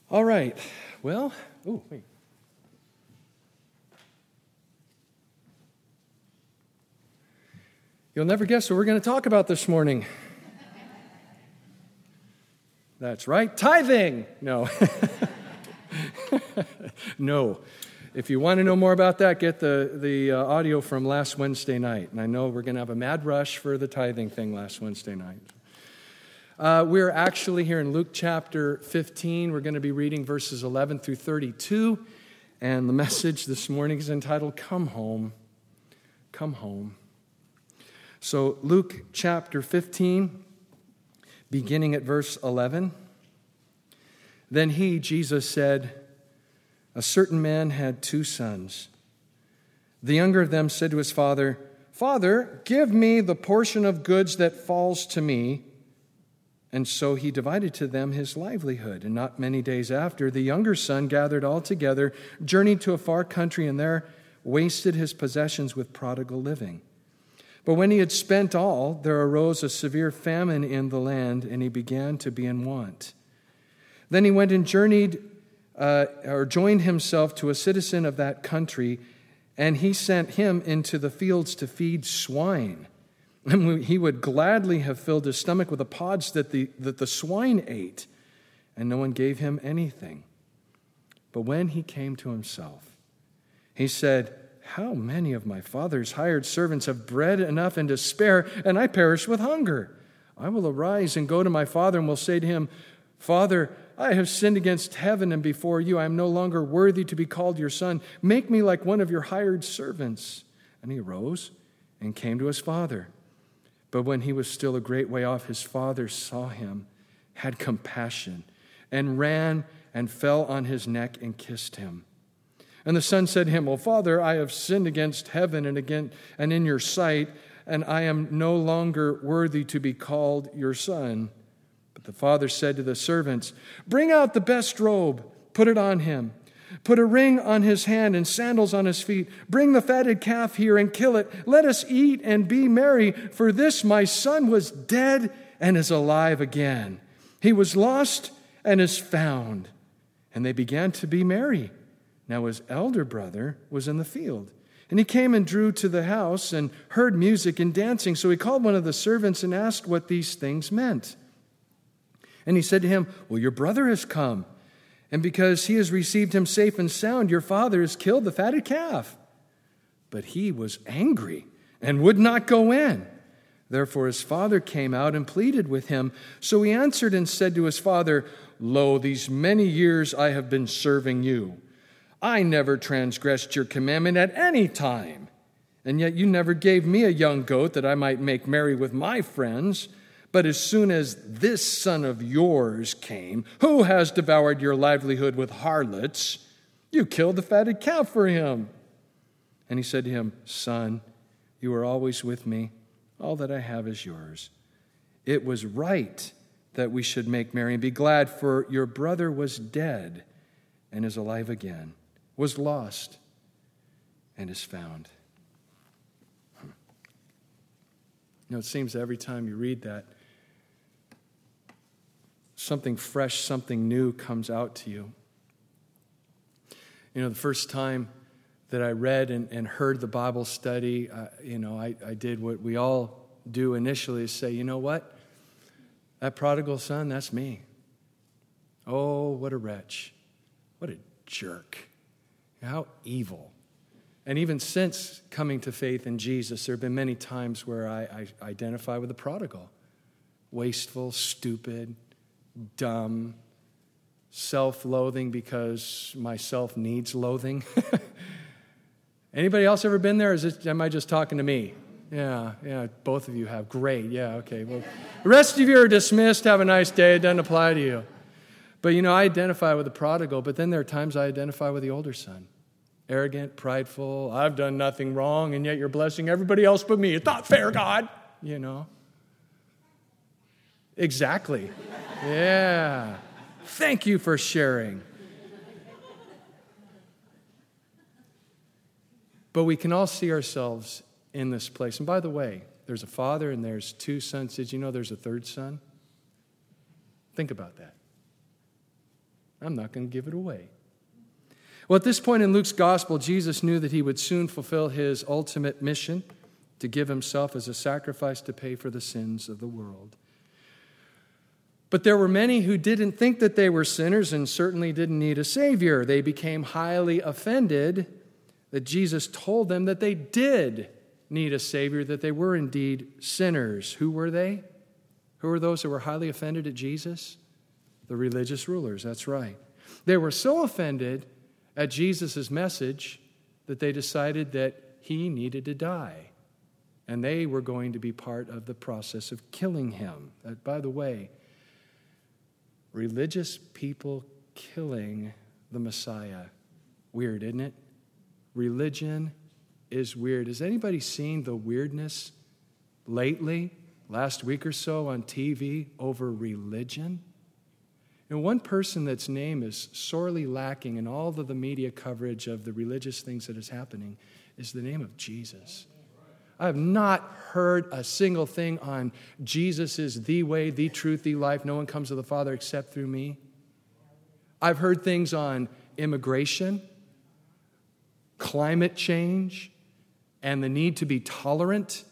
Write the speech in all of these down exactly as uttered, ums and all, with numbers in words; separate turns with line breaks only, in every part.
All right. Well, oh, wait. You'll never guess what we're going to talk about this morning. That's right, tithing. No. No. If you want to know more about that, get the, the uh, audio from last Wednesday night. And I know we're going to have a mad rush for the tithing thing last Wednesday night. Uh, we're actually here in Luke chapter fifteen. We're going to be reading verses eleven through thirty-two. And the message this morning is entitled, Come Home. Come Home. So Luke chapter fifteen, beginning at verse eleven. Then he, Jesus, said, A certain man had two sons. The younger of them said to his father, Father, give me the portion of goods that falls to me. And so he divided to them his livelihood. And not many days after, the younger son gathered all together, journeyed to a far country, and there wasted his possessions with prodigal living. But when he had spent all, there arose a severe famine in the land, and he began to be in want. Then he went and journeyed, uh, or joined himself to a citizen of that country, and he sent him into the fields to feed swine. And he would gladly have filled his stomach with the pods that the, that the swine ate, and no one gave him anything. But when he came to himself, he said, How many of my father's hired servants have bread enough and to spare, and I perish with hunger? I will arise and go to my father and will say to him, Father, I have sinned against heaven and before you. I am no longer worthy to be called your son. Make me like one of your hired servants. And he arose and came to his father. But when he was still a great way off, his father saw him, had compassion, and ran and fell on his neck and kissed him. And the son said to him, Well, Father, I have sinned against heaven and again and in your sight, and I am no longer worthy to be called your son. But the father said to the servants, Bring out the best robe, put it on him. Put a ring on his hand and sandals on his feet. Bring the fatted calf here and kill it. Let us eat and be merry, for this my son was dead and is alive again. He was lost and is found. And they began to be merry. Now his elder brother was in the field. And he came and drew to the house and heard music and dancing. So he called one of the servants and asked what these things meant. And he said to him, Well, your brother has come. And because he has received him safe and sound, your father has killed the fatted calf. But he was angry and would not go in. Therefore his father came out and pleaded with him. So he answered and said to his father, Lo, these many years I have been serving you. I never transgressed your commandment at any time. And yet you never gave me a young goat that I might make merry with my friends. But as soon as this son of yours came, who has devoured your livelihood with harlots, you killed the fatted calf for him. And he said to him, Son, you are always with me. All that I have is yours. It was right that we should make merry and be glad, for your brother was dead and is alive again, was lost and is found. Hmm. You know, it seems every time you read that, something fresh, something new comes out to you. You know, the first time that I read and, and heard the Bible study, uh, you know, I, I did what we all do initially, is say, you know what? That prodigal son, that's me. Oh, what a wretch. What a jerk. How evil. And even since coming to faith in Jesus, there have been many times where I, I identify with the prodigal. Wasteful, stupid, dumb, self-loathing because myself needs loathing. Anybody else ever been there? Or is it, am I just talking to me? Yeah, yeah, both of you have. Great, yeah, okay. Well, the rest of you are dismissed. Have a nice day. It doesn't apply to you. But, you know, I identify with the prodigal, but then there are times I identify with the older son. Arrogant, prideful, I've done nothing wrong, and yet you're blessing everybody else but me. It's not fair, God. You know. Exactly. Yeah. Thank you for sharing. But we can all see ourselves in this place. And by the way, there's a father and there's two sons. Did you know there's a third son? Think about that. I'm not going to give it away. Well, at this point in Luke's gospel, Jesus knew that he would soon fulfill his ultimate mission to give himself as a sacrifice to pay for the sins of the world. But there were many who didn't think that they were sinners and certainly didn't need a Savior. They became highly offended that Jesus told them that they did need a Savior, that they were indeed sinners. Who were they? Who were those who were highly offended at Jesus? The religious rulers, that's right. They were so offended at Jesus' message that they decided that he needed to die. And they were going to be part of the process of killing him. That, by the way, religious people killing the Messiah. Weird, isn't it? Religion is weird. Has anybody seen the weirdness lately, last week or so on T V over religion? And one person that's name is sorely lacking in all of the media coverage of the religious things that is happening is the name of Jesus. I have not heard a single thing on Jesus is the way, the truth, the life. No one comes to the Father except through me. I've heard things on immigration, climate change, and the need to be tolerant.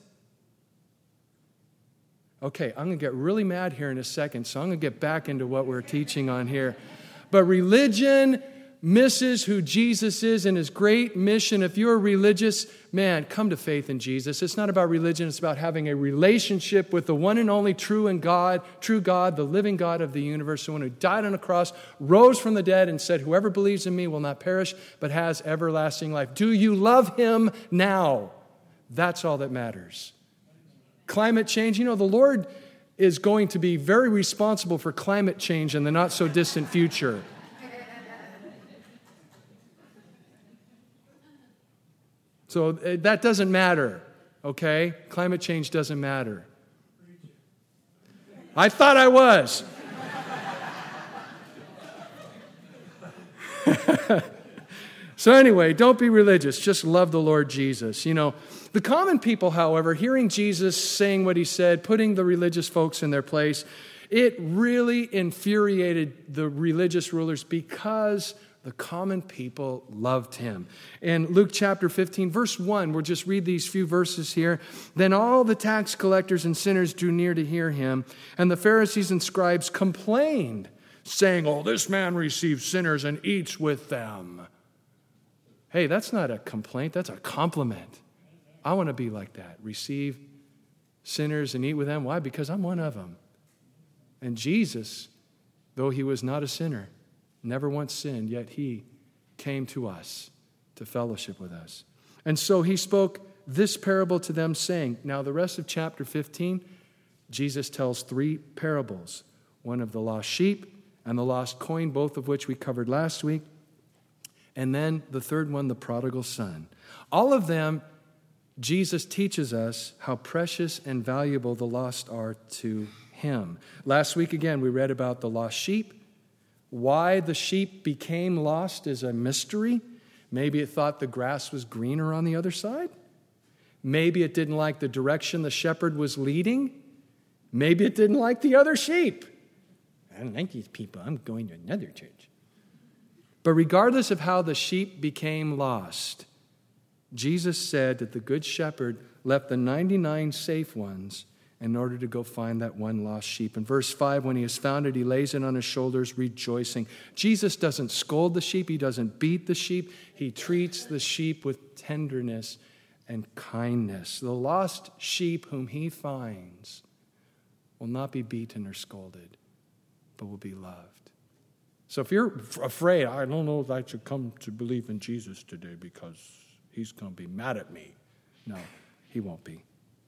Okay, I'm going to get really mad here in a second, so I'm going to get back into what we're teaching on here. But religion misses who Jesus is and his great mission. If you're religious, man, come to faith in Jesus. It's not about religion. It's about having a relationship with the one and only true and God, true God, the living God of the universe, the one who died on a cross, rose from the dead, and said, whoever believes in me will not perish, but has everlasting life. Do you love him now? That's all that matters. Climate change, you know, the Lord is going to be very responsible for climate change in the not-so-distant future. So that doesn't matter, okay? Climate change doesn't matter. I thought I was. So anyway, don't be religious. Just love the Lord Jesus. You know, the common people, however, hearing Jesus saying what he said, putting the religious folks in their place, it really infuriated the religious rulers because the common people loved him. In Luke chapter fifteen, verse one, we'll just read these few verses here. Then all the tax collectors and sinners drew near to hear him, and the Pharisees and scribes complained, saying, oh, this man receives sinners and eats with them. Hey, that's not a complaint, that's a compliment. I want to be like that. Receive sinners and eat with them. Why? Because I'm one of them. And Jesus, though he was not a sinner, never once sinned, yet he came to us to fellowship with us. And so he spoke this parable to them, saying, now the rest of chapter fifteen, Jesus tells three parables. One of the lost sheep and the lost coin, both of which we covered last week. And then the third one, the prodigal son. All of them, Jesus teaches us how precious and valuable the lost are to him. Last week, again, we read about the lost sheep. Why the sheep became lost is a mystery. Maybe it thought the grass was greener on the other side. Maybe it didn't like the direction the shepherd was leading. Maybe it didn't like the other sheep. I don't like these people. I'm going to another church. But regardless of how the sheep became lost, Jesus said that the good shepherd left the ninety-nine safe ones in order to go find that one lost sheep. In verse five, when he has found it, he lays it on his shoulders, rejoicing. Jesus doesn't scold the sheep. He doesn't beat the sheep. He treats the sheep with tenderness and kindness. The lost sheep whom he finds will not be beaten or scolded, but will be loved. So if you're afraid, I don't know if I should come to believe in Jesus today because he's going to be mad at me. No, he won't be.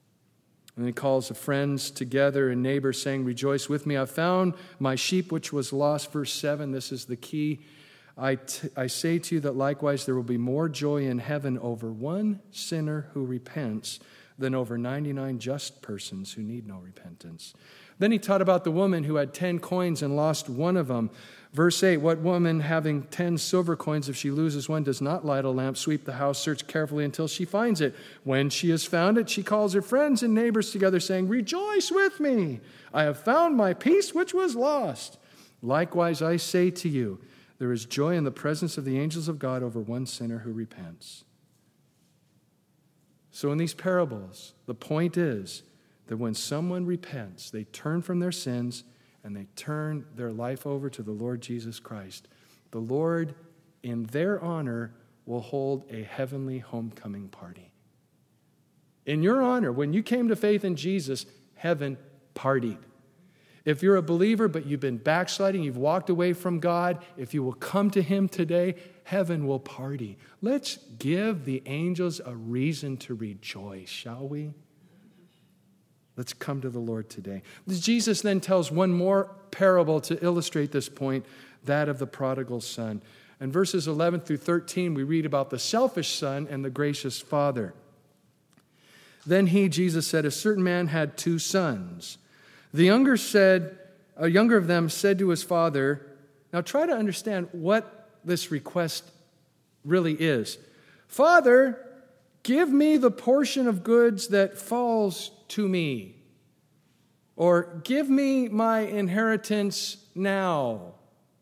And he calls the friends together and neighbors, saying, rejoice with me. I found my sheep which was lost. Verse seven, this is the key. I, t- I say to you that likewise there will be more joy in heaven over one sinner who repents than over ninety-nine just persons who need no repentance. Then he taught about the woman who had ten coins and lost one of them. Verse eight, what woman having ten silver coins, if she loses one, does not light a lamp, sweep the house, search carefully until she finds it? When she has found it, she calls her friends and neighbors together, saying, rejoice with me. I have found my piece which was lost. Likewise, I say to you, There is joy in the presence of the angels of God over one sinner who repents. So in these parables, the point is that when someone repents, they turn from their sins and they turn their life over to the Lord Jesus Christ. The Lord, in their honor, will hold a heavenly homecoming party. In your honor, when you came to faith in Jesus, heaven partied. If you're a believer, but you've been backsliding, you've walked away from God, if you will come to Him today, heaven will party. Let's give the angels a reason to rejoice, shall we? Let's come to the Lord today. Jesus then tells one more parable to illustrate this point, that of the prodigal son. In verses eleven through thirteen, we read about the selfish son and the gracious father. Then he, Jesus said, a certain man had two sons. The younger said, a younger of them said to his father, now try to understand what this request really is. Father, give me the portion of goods that falls to me. Or give me my inheritance now.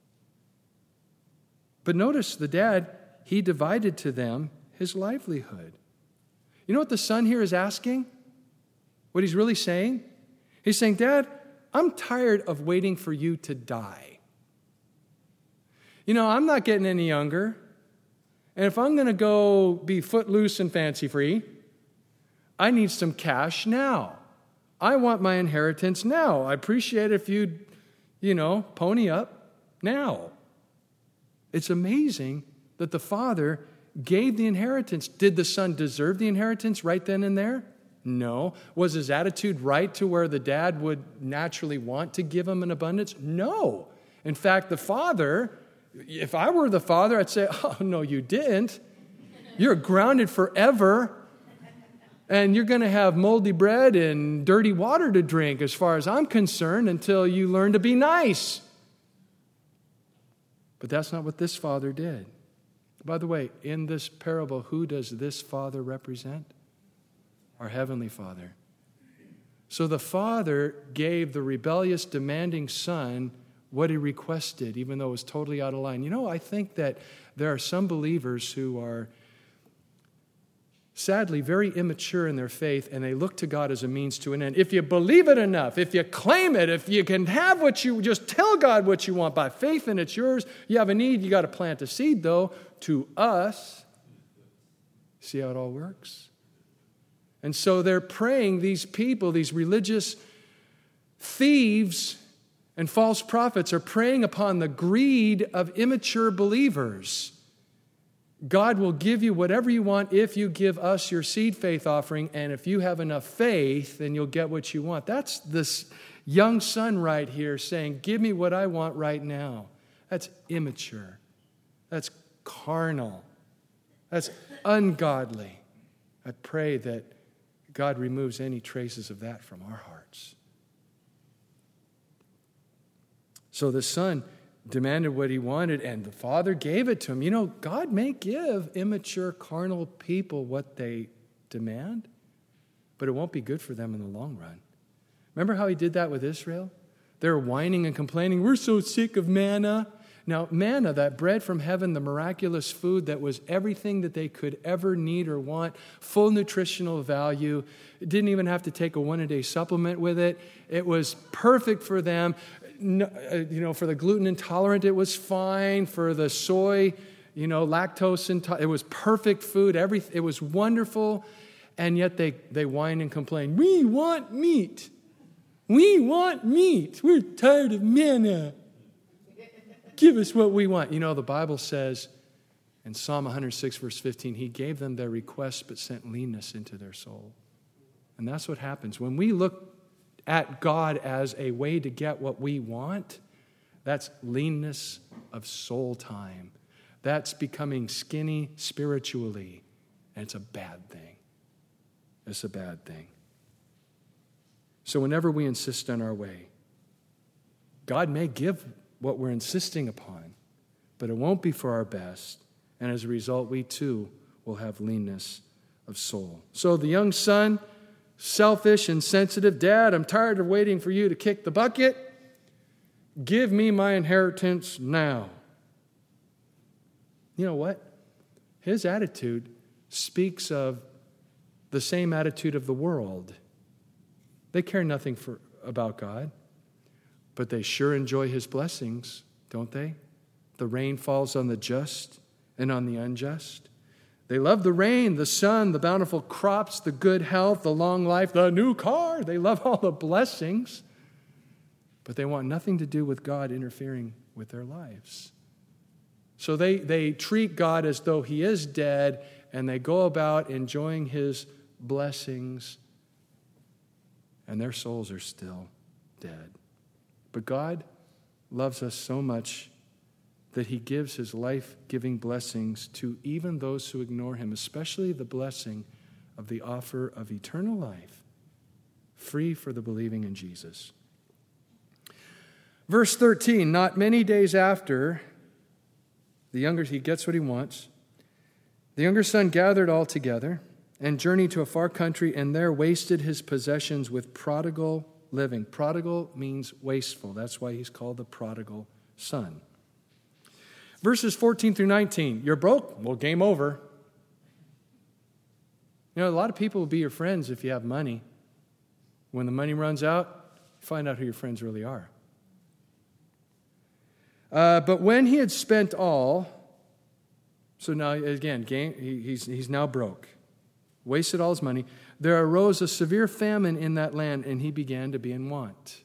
But notice the dad, he divided to them his livelihood. You know what the son here is asking? What he's really saying? He's saying, Dad, I'm tired of waiting for you to die. You know, I'm not getting any younger. And if I'm going to go be footloose and fancy-free, I need some cash now. I want my inheritance now. I appreciate if you'd, you know, pony up now. It's amazing that the father gave the inheritance. Did the son deserve the inheritance right then and there? No. Was his attitude right to where the dad would naturally want to give him an abundance? No. In fact, the father, if I were the father, I'd say, oh, no, you didn't. You're grounded forever, and you're going to have moldy bread and dirty water to drink, as far as I'm concerned, until you learn to be nice. But that's not what this father did. By the way, in this parable, who does this father represent? Our Heavenly Father. So the father gave the rebellious, demanding son what he requested, even though it was totally out of line. You know, I think that there are some believers who are sadly very immature in their faith, and they look to God as a means to an end. If you believe it enough, if you claim it, if you can have what you, just tell God what you want by faith and it's yours. You have a need, you got to plant a seed, though, to us. See how it all works? And so they're praying, these people, these religious thieves and false prophets are preying upon the greed of immature believers. God will give you whatever you want if you give us your seed faith offering, and if you have enough faith, then you'll get what you want. That's this young son right here saying, give me what I want right now. That's immature. That's carnal. That's ungodly. I pray that God removes any traces of that from our hearts. So the son demanded what he wanted, and the father gave it to him. You know, God may give immature, carnal people what they demand, but it won't be good for them in the long run. Remember how he did that with Israel? They were whining and complaining, we're so sick of manna. Now, manna, that bread from heaven, the miraculous food that was everything that they could ever need or want, full nutritional value. It didn't even have to take a one-a-day supplement with it. It was perfect for them. No, you know, for the gluten intolerant, it was fine. For the soy, you know, lactose intolerant, it was perfect food. Every, it was wonderful. And yet they, they whine and complain. We want meat. We want meat. We're tired of manna. Give us what we want. You know, the Bible says in Psalm one hundred six, verse fifteen, he gave them their request but sent leanness into their soul. And that's what happens. When we look at God as a way to get what we want, that's leanness of soul time. That's becoming skinny spiritually. And it's a bad thing. It's a bad thing. So whenever we insist on our way, God may give what we're insisting upon, but it won't be for our best. And as a result, we too will have leanness of soul. So the young son, selfish and sensitive, Dad, I'm tired of waiting for you to kick the bucket. Give me my inheritance now. You know what? His attitude speaks of the same attitude of the world. They care nothing for, about God, but they sure enjoy his blessings, don't they? The rain falls on the just and on the unjust. They love the rain, the sun, the bountiful crops, the good health, the long life, the new car. They love all the blessings, but they want nothing to do with God interfering with their lives. So they, they treat God as though he is dead, and they go about enjoying his blessings, and their souls are still dead. But God loves us so much that he gives his life-giving blessings to even those who ignore him, especially the blessing of the offer of eternal life, free for the believing in Jesus. Verse thirteen, not many days after, the younger, he gets what he wants. The younger son gathered all together and journeyed to a far country, and there wasted his possessions with prodigal living. Prodigal means wasteful. That's why he's called the prodigal son. Verses fourteen through nineteen, you're broke? Well, game over. You know, a lot of people will be your friends if you have money. When the money runs out, find out who your friends really are. Uh, but when he had spent all, so now again, game, he, he's, he's now broke, wasted all his money, there arose a severe famine in that land, and he began to be in want.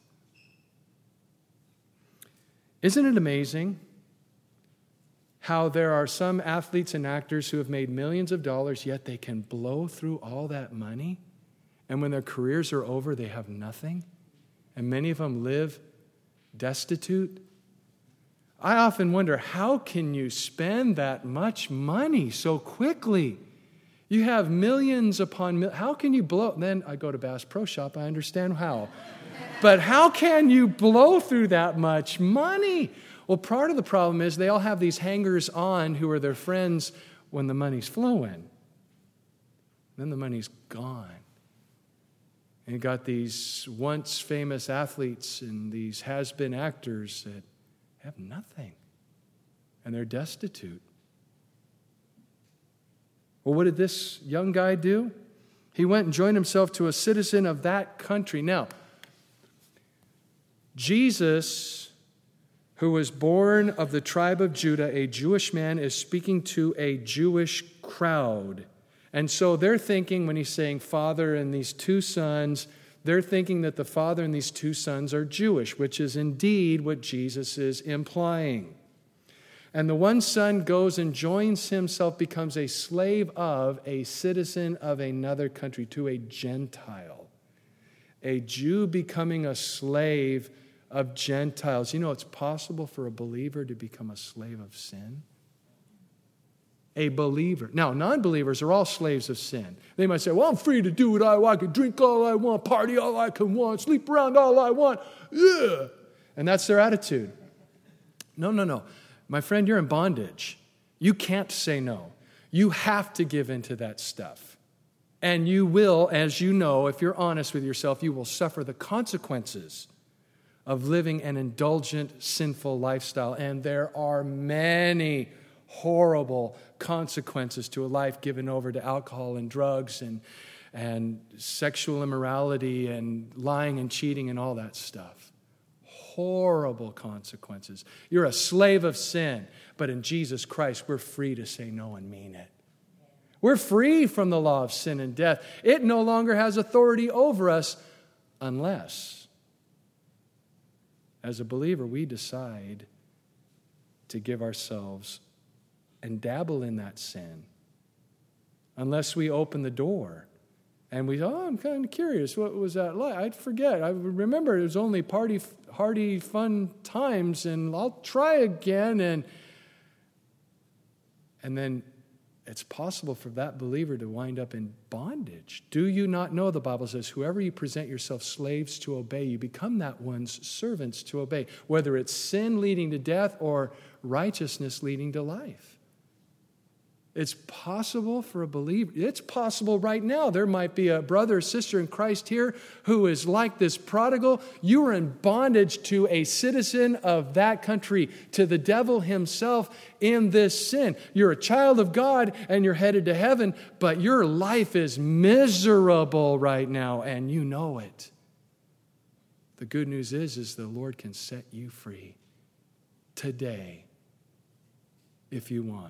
Isn't it amazing how there are some athletes and actors who have made millions of dollars, yet they can blow through all that money, and when their careers are over, they have nothing, and many of them live destitute? I often wonder, how can you spend that much money so quickly? You have millions upon millions. How can you blow? Then I go to Bass Pro Shop. I understand how. But how can you blow through that much money? Well, part of the problem is they all have these hangers-on who are their friends when the money's flowing. Then the money's gone. And you got these once famous athletes and these has-been actors that have nothing, and they're destitute. Well, what did this young guy do? He went and joined himself to a citizen of that country. Now, Jesus, who was born of the tribe of Judah, a Jewish man, is speaking to a Jewish crowd. And so they're thinking, when he's saying father and these two sons, they're thinking that the father and these two sons are Jewish, which is indeed what Jesus is implying. And the one son goes and joins himself, becomes a slave of, a citizen of another country, to a Gentile. A Jew becoming a slave of Gentiles. You know, it's possible for a believer to become a slave of sin. A believer. Now, non-believers are all slaves of sin. They might say, well, I'm free to do what I want. I can drink all I want, party all I can want, sleep around all I want. Yeah. And that's their attitude. No, no, no. My friend, you're in bondage. You can't say no. You have to give into that stuff. And you will, as you know, if you're honest with yourself, you will suffer the consequences of living an indulgent, sinful lifestyle. And there are many horrible consequences to a life given over to alcohol and drugs and, and sexual immorality and lying and cheating and all that stuff. Horrible consequences. You're a slave of sin, but in Jesus Christ, we're free to say no and mean it. We're free from the law of sin and death. It no longer has authority over us unless, as a believer, we decide to give ourselves and dabble in that sin. Unless we open the door and we, oh, I'm kind of curious, what was that like? I'd forget. I remember it was only party, hearty, fun times, and I'll try again. And, and then it's possible for that believer to wind up in bondage. Do you not know, the Bible says, whoever you present yourself slaves to obey, you become that one's servants to obey, whether it's sin leading to death or righteousness leading to life. It's possible for a believer. It's possible right now. There might be a brother or sister in Christ here who is like this prodigal. You are in bondage to a citizen of that country, to the devil himself in this sin. You're a child of God and you're headed to heaven, but your life is miserable right now and you know it. The good news is, is the Lord can set you free today if you want.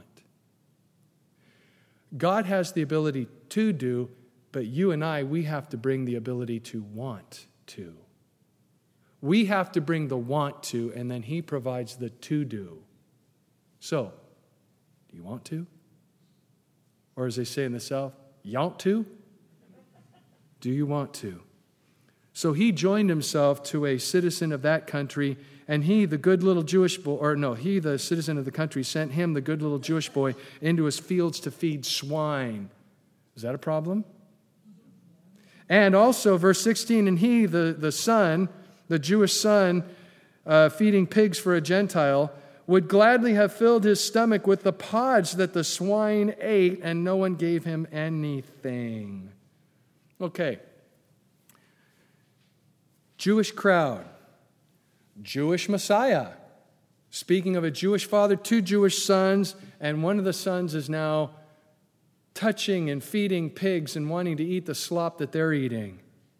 God has the ability to do, but you and I, we have to bring the ability to want to. We have to bring the want to, and then He provides the to do. So, do you want to? Or as they say in the South, you'nt to? Do you want to? So he joined himself to a citizen of that country, and he, the good little Jewish boy, or no, he, the citizen of the country, sent him, the good little Jewish boy, into his fields to feed swine. Is that a problem? And also, verse sixteen, and he, the, the son, the Jewish son, uh, feeding pigs for a Gentile, would gladly have filled his stomach with the pods that the swine ate, and no one gave him anything. Okay. Jewish crowd, Jewish Messiah. Speaking of a Jewish father, two Jewish sons, and one of the sons is now touching and feeding pigs and wanting to eat the slop that they're eating.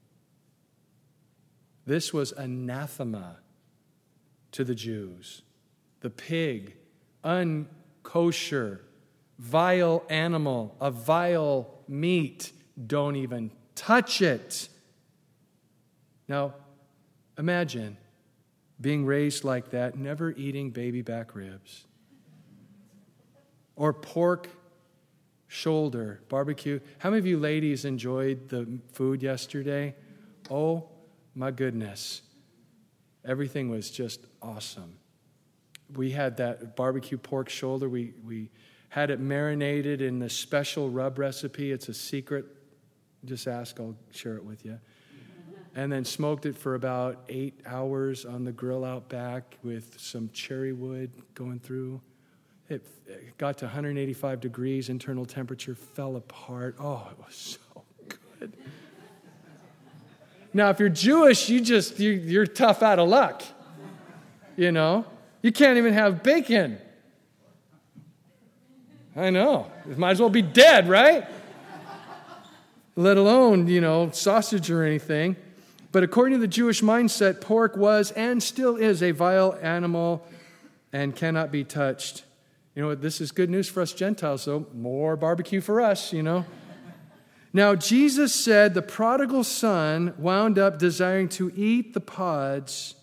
This was anathema to the Jews. The pig, unkosher, vile animal, a vile meat. Don't even touch it. Now, imagine being raised like that, never eating baby back ribs or pork shoulder, barbecue. How many of you ladies enjoyed the food yesterday? Oh, my goodness. Everything was just awesome. We had that barbecue pork shoulder. We, we had it marinated in the special rub recipe. It's a secret. Just ask, I'll share it with you. And then smoked it for about eight hours on the grill out back with some cherry wood going through. It, it got to one hundred eighty-five degrees, internal temperature fell apart. Oh, it was so good. Now, if you're Jewish, you just, you, you're tough out of luck. You know? You can't even have bacon. I know. You might as well be dead, right? Let alone, you know, sausage or anything. But according to the Jewish mindset, pork was and still is a vile animal and cannot be touched. You know what? This is good news for us Gentiles, so more barbecue for us, you know. Now, Jesus said the prodigal son wound up desiring to eat the pods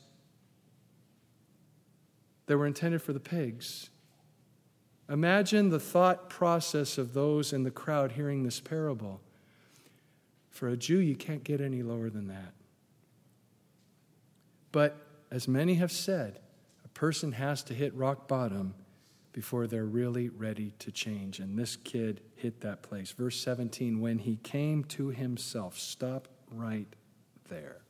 that were intended for the pigs. Imagine the thought process of those in the crowd hearing this parable. For a Jew, you can't get any lower than that. But as many have said, a person has to hit rock bottom before they're really ready to change. And this kid hit that place. Verse seventeen, when he came to himself, stop right there.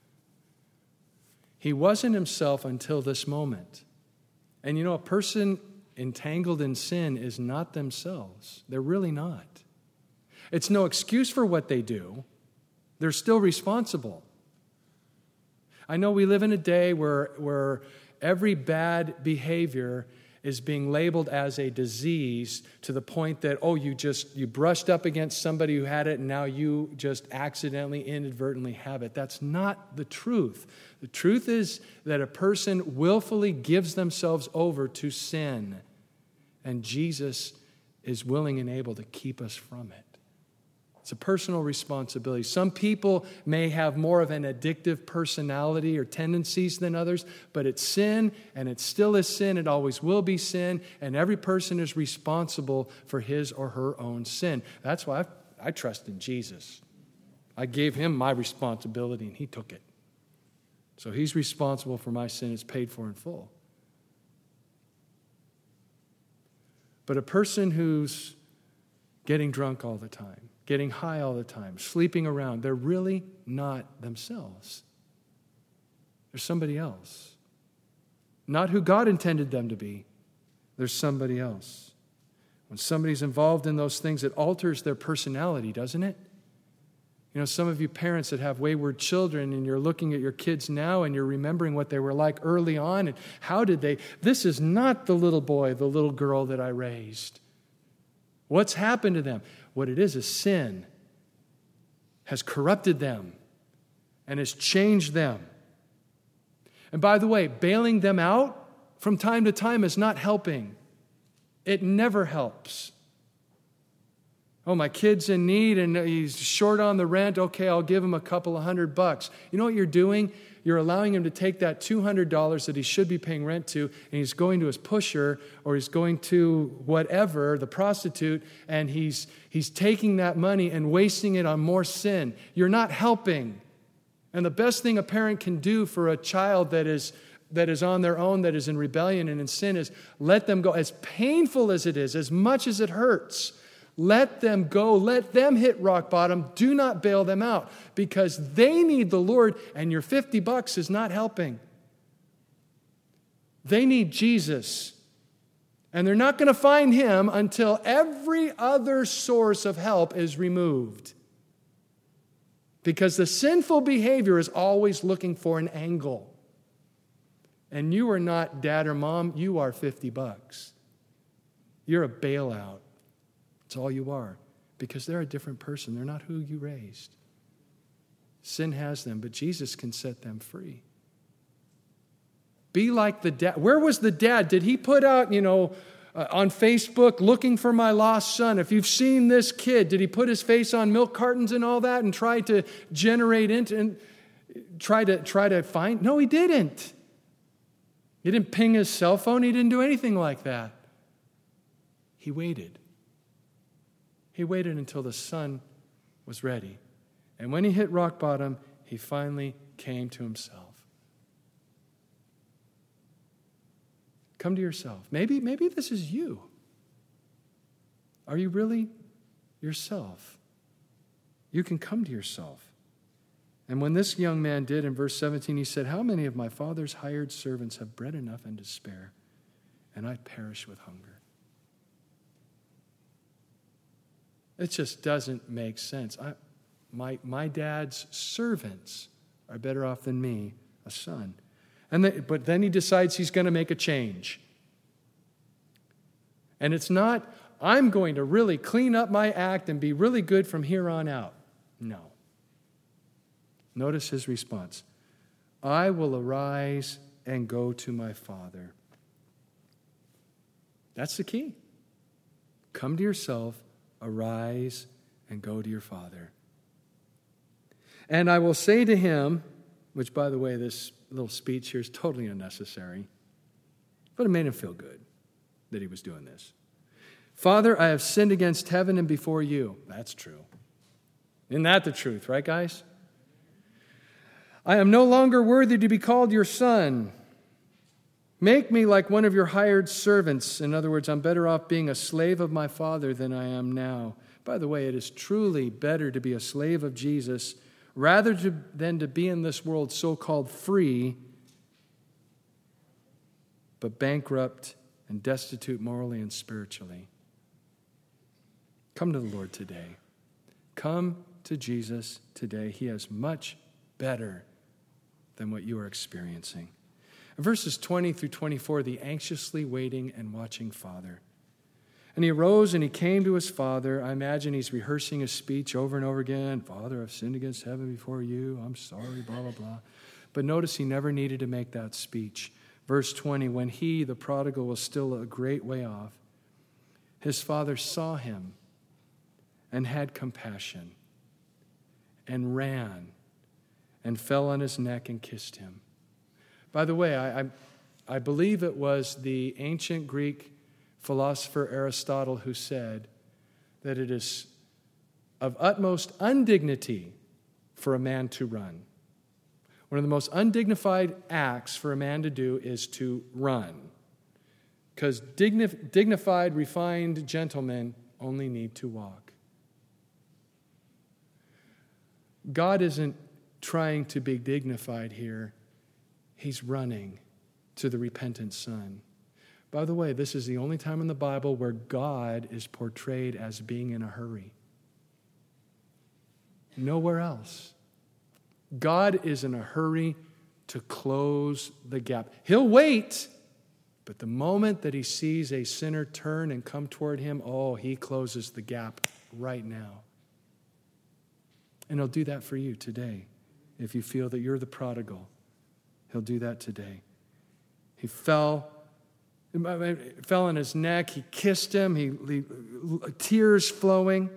He wasn't himself until this moment. And you know, a person entangled in sin is not themselves. They're really not. It's no excuse for what they do. They're still responsible. I know we live in a day where, where every bad behavior is being labeled as a disease to the point that, oh, you just, you brushed up against somebody who had it and now you just accidentally, inadvertently have it. That's not the truth. The truth is that a person willfully gives themselves over to sin, and Jesus is willing and able to keep us from it. It's a personal responsibility. Some people may have more of an addictive personality or tendencies than others, but it's sin, and it still is sin. It always will be sin, and every person is responsible for his or her own sin. That's why I, I trust in Jesus. I gave him my responsibility, and he took it. So he's responsible for my sin. It's paid for in full. But a person who's getting drunk all the time, getting high all the time, sleeping around, they're really not themselves. They're somebody else. Not who God intended them to be. There's somebody else. When somebody's involved in those things, it alters their personality, doesn't it? You know, some of you parents that have wayward children and you're looking at your kids now and you're remembering what they were like early on and how did they, this is not the little boy, the little girl that I raised. What's happened to them? What it is is sin has corrupted them and has changed them. And by the way, bailing them out from time to time is not helping. It never helps. Oh, my kid's in need and he's short on the rent. Okay, I'll give him a couple of hundred bucks. You know what you're doing? You're allowing him to take that two hundred dollars that he should be paying rent to, and he's going to his pusher or he's going to whatever, the prostitute, and he's, he's taking that money and wasting it on more sin. You're not helping. And the best thing a parent can do for a child that is that is on their own, that is in rebellion and in sin, is let them go. As painful as it is, as much as it hurts, let them go. Let them hit rock bottom. Do not bail them out because they need the Lord and your fifty bucks is not helping. They need Jesus. And they're not going to find him until every other source of help is removed. Because the sinful behavior is always looking for an angle. And you are not dad or mom, you are fifty bucks. You're a bailout. That's all you are. Because they're a different person. They're not who you raised. Sin has them, but Jesus can set them free. Be like the dad. Where was the dad? Did he put out, you know, uh, on Facebook, looking for my lost son? If you've seen this kid, did he put his face on milk cartons and all that and try to generate into, and try to, try to find? No, he didn't. He didn't ping his cell phone. He didn't do anything like that. He waited. He waited until the son was ready. And when he hit rock bottom, he finally came to himself. Come to yourself. Maybe, maybe this is you. Are you really yourself? You can come to yourself. And when this young man did, in verse seventeen, he said, "How many of my father's hired servants have bread enough and to spare, and I perish with hunger?" It just doesn't make sense. I, my, my dad's servants are better off than me, a son. And the, but then he decides he's going to make a change. And it's not, I'm going to really clean up my act and be really good from here on out. No. Notice his response. I will arise and go to my father. That's the key. Come to yourself, arise, and go to your father. And I will say to him, which, by the way, this little speech here is totally unnecessary, but it made him feel good that he was doing this. Father, I have sinned against heaven and before you. That's true. Isn't that the truth, right, guys? I am no longer worthy to be called your son. Make me like one of your hired servants. In other words, I'm better off being a slave of my father than I am now. By the way, it is truly better to be a slave of Jesus rather to, than to be in this world so-called free, but bankrupt and destitute morally and spiritually. Come to the Lord today. Come to Jesus today. He is much better than what you are experiencing. In verses twenty through twenty-four, the anxiously waiting and watching father. And he arose and he came to his father. I imagine he's rehearsing his speech over and over again. Father, I've sinned against heaven before you. I'm sorry, blah, blah, blah. But notice he never needed to make that speech. Verse twenty, when he, the prodigal, was still a great way off, his father saw him and had compassion and ran and fell on his neck and kissed him. By the way, I, I, I believe it was the ancient Greek philosopher Aristotle who said that it is of utmost undignity for a man to run. One of the most undignified acts for a man to do is to run. Because dignif- dignified, refined gentlemen only need to walk. God isn't trying to be dignified here. He's running to the repentant son. By the way, this is the only time in the Bible where God is portrayed as being in a hurry. Nowhere else. God is in a hurry to close the gap. He'll wait, but the moment that he sees a sinner turn and come toward him, oh, he closes the gap right now. And he'll do that for you today. If you feel that you're the prodigal, he'll do that today. He fell, fell on his neck. He kissed him. He, he tears flowing.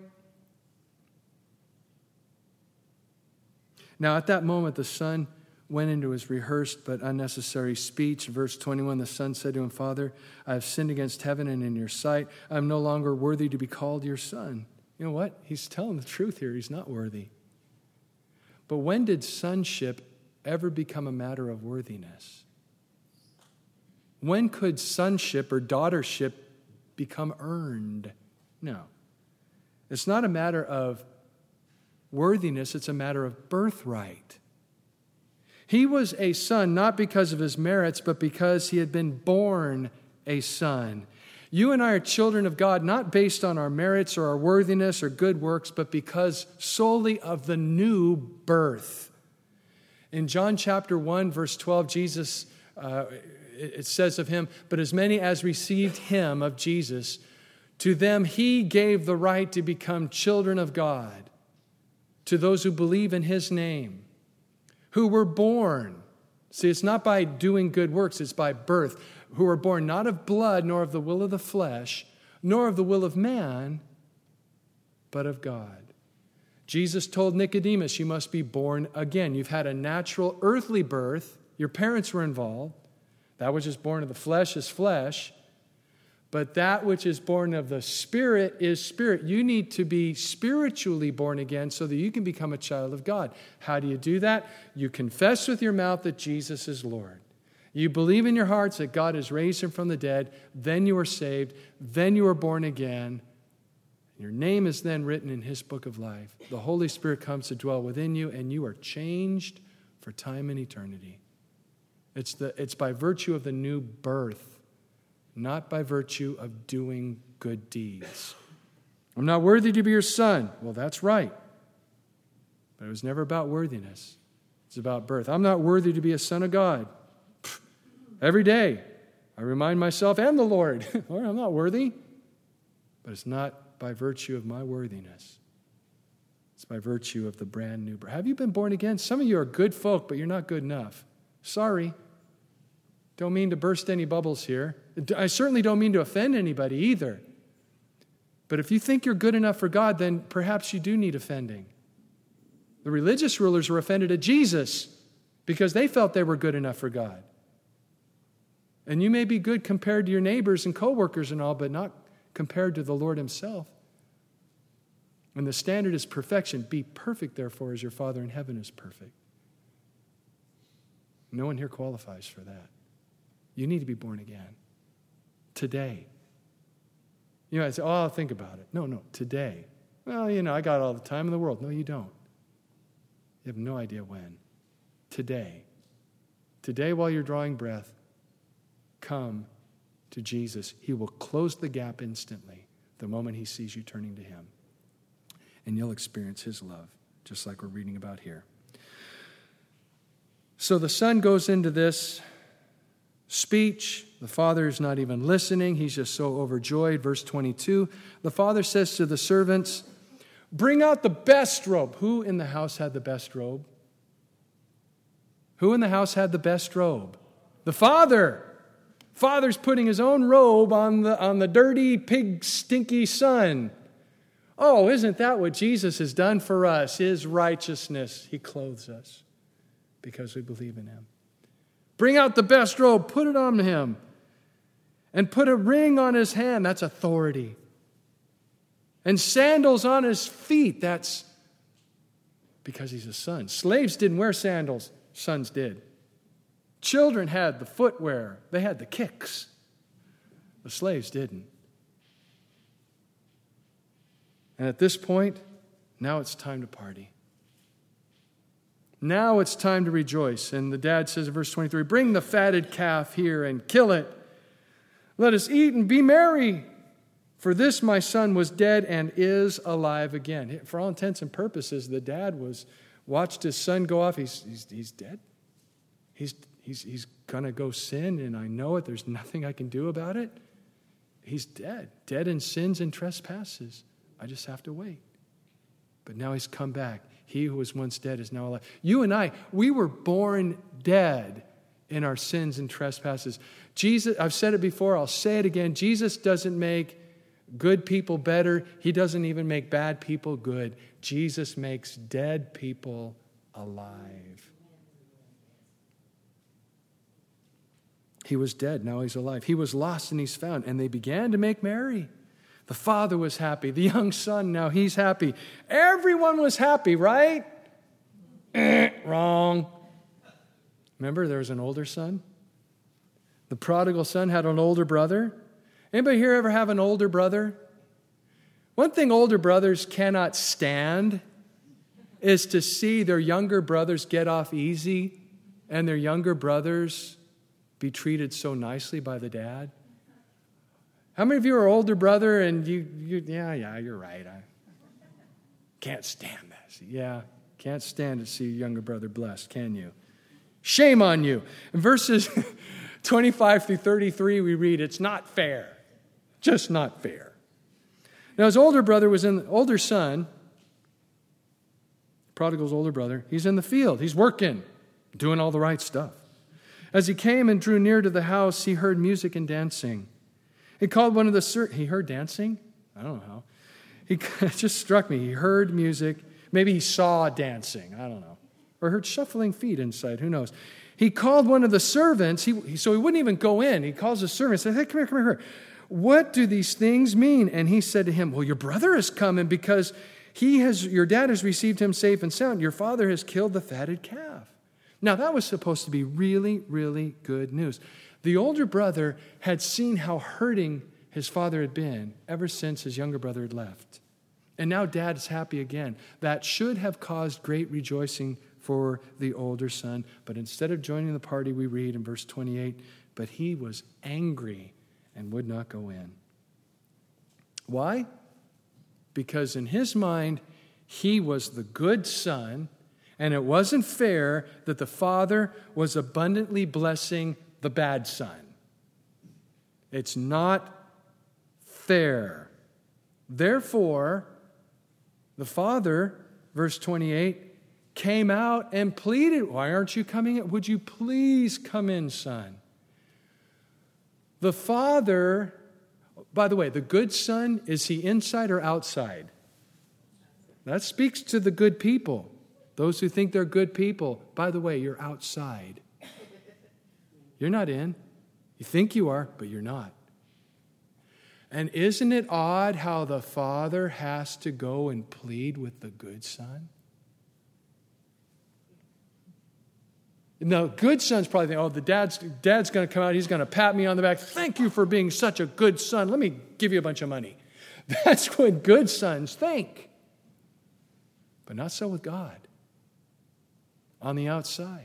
Now, at that moment, the son went into his rehearsed but unnecessary speech. Verse twenty-one, the son said to him, Father, I have sinned against heaven and in your sight. I am no longer worthy to be called your son. You know what? He's telling the truth here. He's not worthy. But when did sonship ever become a matter of worthiness? When could sonship or daughtership become earned? No. It's not a matter of worthiness, it's a matter of birthright. He was a son not because of his merits, but because he had been born a son. You and I are children of God, not based on our merits or our worthiness or good works, but because solely of the new birth. In John chapter one, verse twelve, Jesus, uh, it says of him, but as many as received him, of Jesus, to them he gave the right to become children of God, to those who believe in his name, who were born. See, it's not by doing good works, it's by birth. Who are born not of blood, nor of the will of the flesh, nor of the will of man, but of God. Jesus told Nicodemus, you must be born again. You've had a natural earthly birth. Your parents were involved. That which is born of the flesh is flesh. But that which is born of the Spirit is spirit. You need to be spiritually born again so that you can become a child of God. How do you do that? You confess with your mouth that Jesus is Lord. You believe in your hearts that God has raised him from the dead. Then you are saved. Then you are born again. Your name is then written in his book of life. The Holy Spirit comes to dwell within you, and you are changed for time and eternity. It's, the, it's by virtue of the new birth, not by virtue of doing good deeds. I'm not worthy to be your son. Well, that's right. But it was never about worthiness. It's about birth. I'm not worthy to be a son of God. Pfft. Every day, I remind myself and the Lord, Lord, I'm not worthy. But it's not by virtue of my worthiness. It's by virtue of the brand new birth. Have you been born again? Some of you are good folk, but you're not good enough. Sorry. Don't mean to burst any bubbles here. I certainly don't mean to offend anybody either. But if you think you're good enough for God, then perhaps you do need offending. The religious rulers were offended at Jesus because they felt they were good enough for God. And you may be good compared to your neighbors and coworkers and all, but not compared to the Lord himself. And the standard is perfection. Be perfect, therefore, as your Father in heaven is perfect. No one here qualifies for that. You need to be born again. Today. You know, I say, oh, I'll think about it. No, no, today. Well, you know, I got all the time in the world. No, you don't. You have no idea when. Today. Today, while you're drawing breath, come to Jesus. He will close the gap instantly the moment he sees you turning to him. And you'll experience his love, just like we're reading about here. So the son goes into this speech. The father is not even listening. He's just so overjoyed. Verse twenty-two, the father says to the servants, bring out the best robe. Who in the house had the best robe? Who in the house had the best robe? The father. Father's putting his own robe on the, on the dirty, pig, stinky son. Oh, isn't that what Jesus has done for us? His righteousness. He clothes us because we believe in him. Bring out the best robe, put it on him, and put a ring on his hand. That's authority. And sandals on his feet. That's because he's a son. Slaves didn't wear sandals. Sons did. Children had the footwear. They had the kicks. The slaves didn't. And at this point, now it's time to party. Now it's time to rejoice. And the dad says in verse twenty-three, bring the fatted calf here and kill it. Let us eat and be merry. For this my son was dead and is alive again. For all intents and purposes, the dad was watched his son go off. He's, he's, he's dead. He's, he's, he's going to go sin, and I know it. There's nothing I can do about it. He's dead. Dead in sins and trespasses. I just have to wait. But now he's come back. He who was once dead is now alive. You and I, we were born dead in our sins and trespasses. Jesus, I've said it before, I'll say it again. Jesus doesn't make good people better. He doesn't even make bad people good. Jesus makes dead people alive. He was dead, now he's alive. He was lost and he's found. And they began to make merry. The father was happy. The young son, now he's happy. Everyone was happy, right? Eh, wrong. Remember, there was an older son? The prodigal son had an older brother. Anybody here ever have an older brother? One thing older brothers cannot stand is to see their younger brothers get off easy and their younger brothers be treated so nicely by the dad. How many of you are older brother and you, you yeah, yeah, you're right. I can't stand that. Yeah, can't stand to see your younger brother blessed, can you? Shame on you. In verses twenty-five through thirty-three, we read, it's not fair. Just not fair. Now, his older brother was in, the older son, prodigal's older brother, he's in the field. He's working, doing all the right stuff. As he came and drew near to the house, he heard music and dancing. He called one of the ser- he heard dancing? I don't know how. He it just struck me. He heard music. Maybe he saw dancing. I don't know. Or heard shuffling feet inside. Who knows? He called one of the servants. He, he, so he wouldn't even go in. He calls the servant and says, hey, come here, come here, come here. What do these things mean? And he said to him, well, your brother is coming because he has, your dad has received him safe and sound. Your father has killed the fatted calf. Now, that was supposed to be really, really good news. The older brother had seen how hurting his father had been ever since his younger brother had left. And now dad is happy again. That should have caused great rejoicing for the older son. But instead of joining the party, we read in verse twenty-eight, but he was angry and would not go in. Why? Because in his mind, he was the good son, and it wasn't fair that the father was abundantly blessing the bad son. It's not fair. Therefore, the father, verse twenty-eight, came out and pleaded, why aren't you coming in? Would you please come in, son? The father, by the way, the good son, is he inside or outside? That speaks to the good people. Those who think they're good people, by the way, you're outside. You're not in. You think you are, but you're not. And isn't it odd how the father has to go and plead with the good son? And the good son's probably thinking, oh, the dad's, dad's going to come out. He's going to pat me on the back. Thank you for being such a good son. Let me give you a bunch of money. That's what good sons think. But not so with God. On the outside.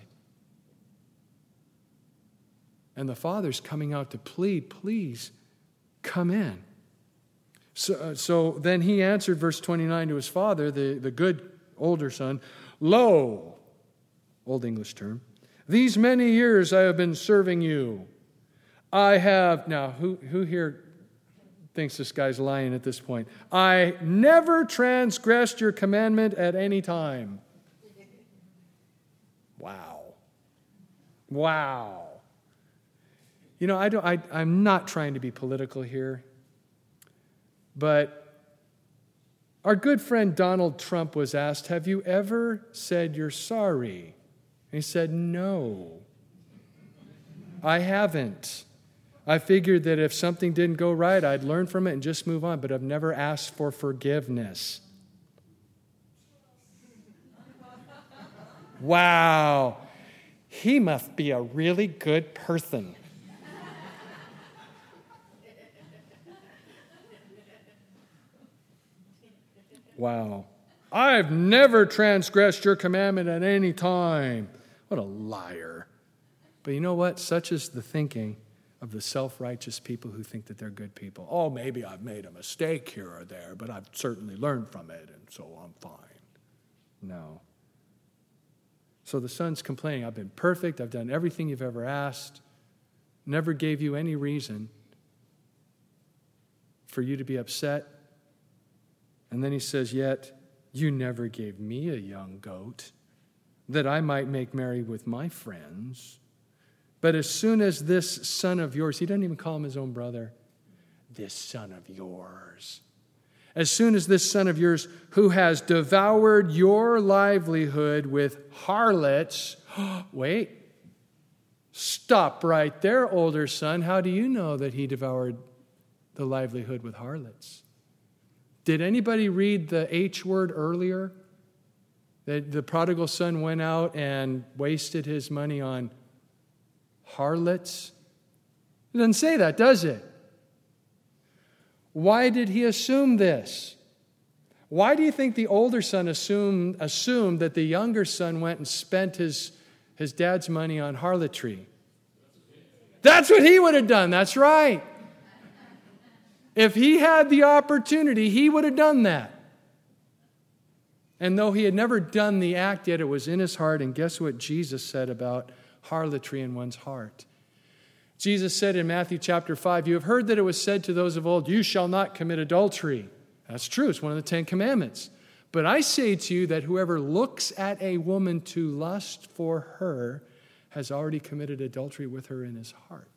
And the father's coming out to plead, please come in. So, uh, so then he answered, verse twenty-nine, to his father, the, the good older son, lo, Old English term, these many years I have been serving you. I have, now who, who here thinks this guy's lying at this point? I never transgressed your commandment at any time. Wow. Wow. You know, I don't, I, I'm not trying to be political here, but our good friend Donald Trump was asked, have you ever said you're sorry? And he said, no, I haven't. I figured that if something didn't go right, I'd learn from it and just move on, but I've never asked for forgiveness. Wow. He must be a really good person. Wow. I've never transgressed your commandment at any time. What a liar. But you know what? Such is the thinking of the self-righteous people who think that they're good people. Oh, maybe I've made a mistake here or there, but I've certainly learned from it, and so I'm fine. No. So the son's complaining, I've been perfect, I've done everything you've ever asked, never gave you any reason for you to be upset. And then he says, yet you never gave me a young goat that I might make merry with my friends. But as soon as this son of yours, he doesn't even call him his own brother, this son of yours. As soon as this son of yours who has devoured your livelihood with harlots, wait, stop right there, older son. How do you know that he devoured the livelihood with harlots? Did anybody read the H word earlier? That the prodigal son went out and wasted his money on harlots? It doesn't say that, does it? Why did he assume this? Why do you think the older son assumed, assumed that the younger son went and spent his, his dad's money on harlotry? That's what he would have done. That's right. If he had the opportunity, he would have done that. And though he had never done the act yet, it was in his heart. And guess what Jesus said about harlotry in one's heart? Jesus said in Matthew chapter five, you have heard that it was said to those of old, you shall not commit adultery. That's true. It's one of the Ten Commandments. But I say to you that whoever looks at a woman to lust for her has already committed adultery with her in his heart.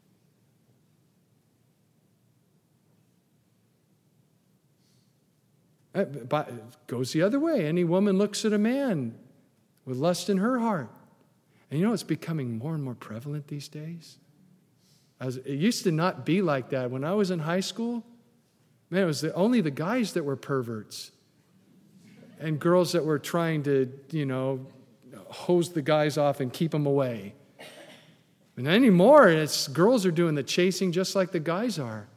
But it goes the other way. Any woman looks at a man with lust in her heart. And you know, it's becoming more and more prevalent these days. As it used to not be like that. When I was in high school, man, it was the, only the guys that were perverts. And girls that were trying to, you know, hose the guys off and keep them away. And anymore, it's girls are doing the chasing just like the guys are.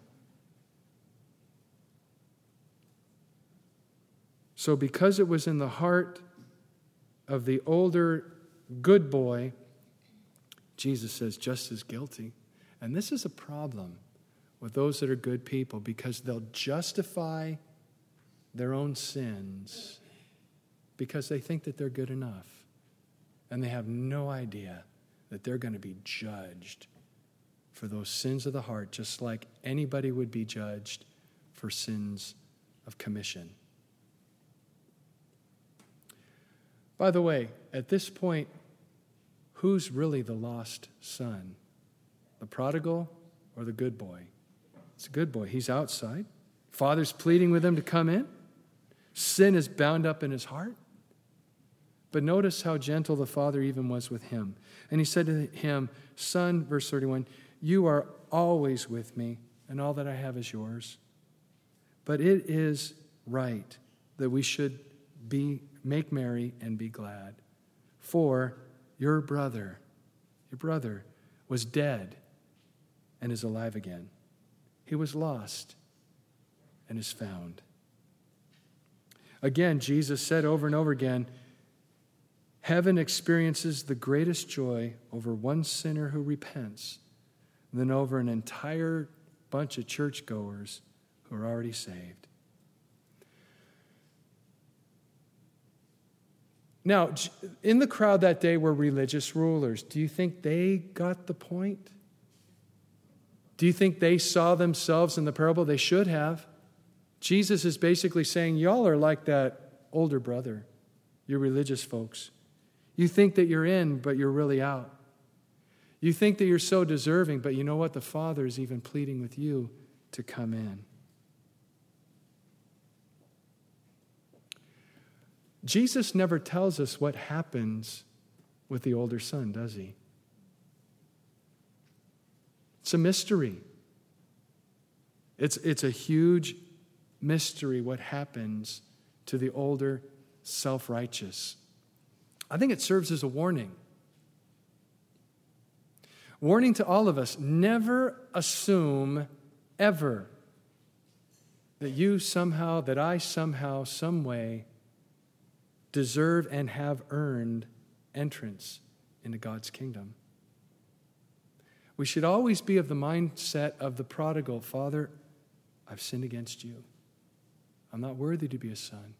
So because it was in the heart of the older good boy, Jesus says just as guilty. And this is a problem with those that are good people because they'll justify their own sins because they think that they're good enough. And they have no idea that they're going to be judged for those sins of the heart just like anybody would be judged for sins of commission. By the way, at this point, who's really the lost son? The prodigal or the good boy? It's a good boy. He's outside. Father's pleading with him to come in. Sin is bound up in his heart. But notice how gentle the father even was with him. And he said to him, son, verse thirty-one, you are always with me, and all that I have is yours. But it is right that we should be make merry and be glad. For your brother, your brother was dead and is alive again. He was lost and is found. Again, Jesus said over and over again, heaven experiences the greatest joy over one sinner who repents than over an entire bunch of churchgoers who are already saved. Now, in the crowd that day were religious rulers. Do you think they got the point? Do you think they saw themselves in the parable? They should have. Jesus is basically saying, y'all are like that older brother, you religious folks. You think that you're in, but you're really out. You think that you're so deserving, but you know what? The Father is even pleading with you to come in. Jesus never tells us what happens with the older son, does he? It's a mystery. It's, it's a huge mystery what happens to the older self-righteous. I think it serves as a warning. Warning to all of us, never assume ever that you somehow, that I somehow, some way deserve and have earned entrance into God's kingdom. We should always be of the mindset of the prodigal. Father, I've sinned against you. I'm not worthy to be a son.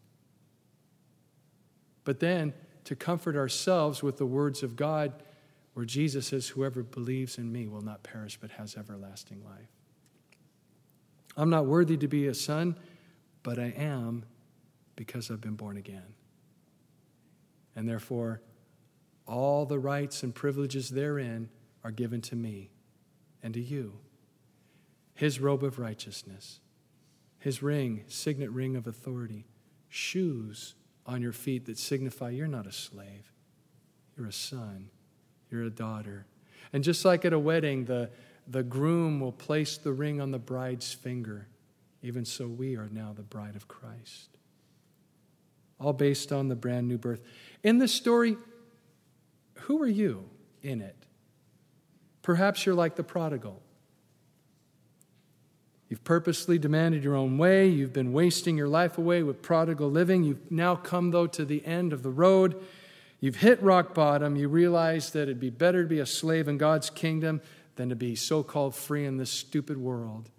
But then to comfort ourselves with the words of God, where Jesus says, whoever believes in me will not perish but has everlasting life. I'm not worthy to be a son, but I am because I've been born again. And therefore, all the rights and privileges therein are given to me and to you. His robe of righteousness, his ring, signet ring of authority, shoes on your feet that signify you're not a slave. You're a son. You're a daughter. And just like at a wedding, the, the groom will place the ring on the bride's finger. Even so, we are now the bride of Christ. All based on the brand new birth. In this story, who are you in it? Perhaps you're like the prodigal. You've purposely demanded your own way. You've been wasting your life away with prodigal living. You've now come, though, to the end of the road. You've hit rock bottom. You realize that it'd be better to be a slave in God's kingdom than to be so-called free in this stupid world.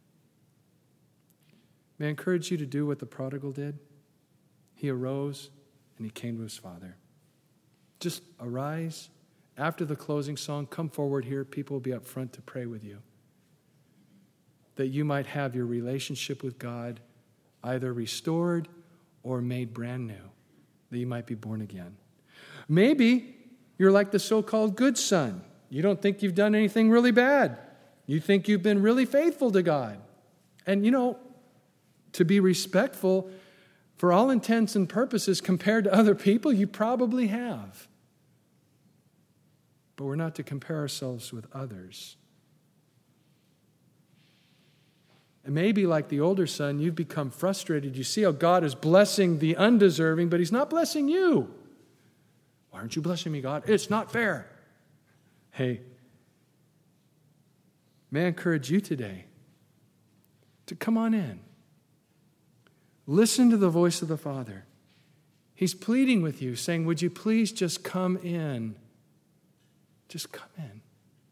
May I encourage you to do what the prodigal did? He arose and he came to his father. Just arise. After the closing song, come forward here. People will be up front to pray with you. That you might have your relationship with God either restored or made brand new. That you might be born again. Maybe you're like the so-called good son. You don't think you've done anything really bad. You think you've been really faithful to God. And you know, to be respectful, for all intents and purposes, compared to other people, you probably have. But we're not to compare ourselves with others. And maybe like the older son, you've become frustrated. You see how God is blessing the undeserving, but he's not blessing you. Why aren't you blessing me, God? It's not fair. Hey, may I encourage you today to come on in. Listen to the voice of the Father. He's pleading with you, saying, would you please just come in? Just come in.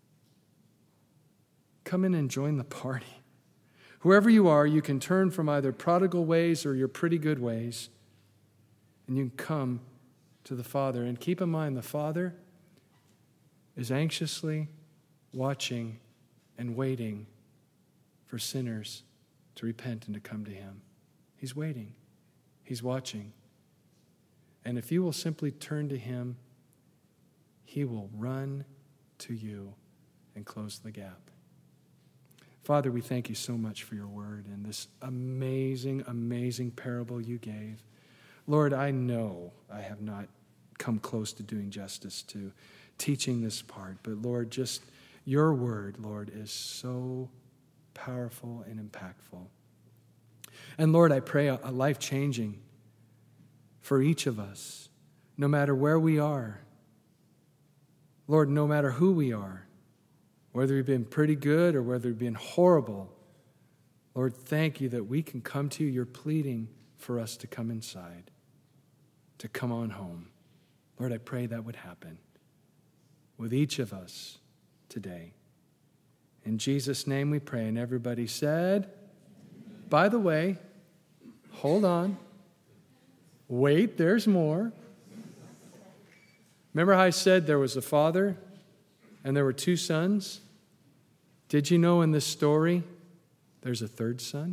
Come in and join the party. Whoever you are, you can turn from either prodigal ways or your pretty good ways, and you can come to the Father. And keep in mind, the Father is anxiously watching and waiting for sinners to repent and to come to him. He's waiting. He's watching. And if you will simply turn to him, he will run to you and close the gap. Father, we thank you so much for your word and this amazing, amazing parable you gave. Lord, I know I have not come close to doing justice to teaching this part, but Lord, just your word, Lord, is so powerful and impactful. And Lord, I pray a, a life-changing for each of us, no matter where we are. Lord, no matter who we are, whether we've been pretty good or whether we've been horrible, Lord, thank you that we can come to you. You're pleading for us to come inside, to come on home. Lord, I pray that would happen with each of us today. In Jesus' name we pray. And everybody said, by the way, hold on. Wait, there's more. Remember how I said there was a father and there were two sons? Did you know in this story there's a third son?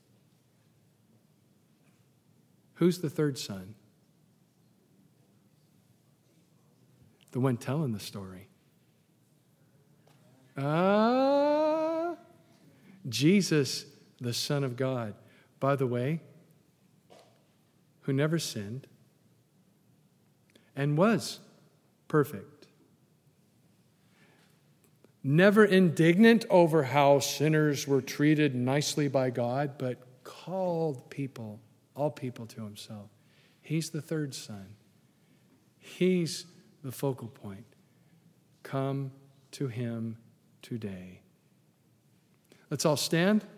Who's the third son? The one telling the story. Ah, Jesus, the Son of God. By the way, who never sinned and was perfect. Never indignant over how sinners were treated nicely by God, but called people, all people to himself. He's the third son. He's the focal point. Come to him today. Let's all stand.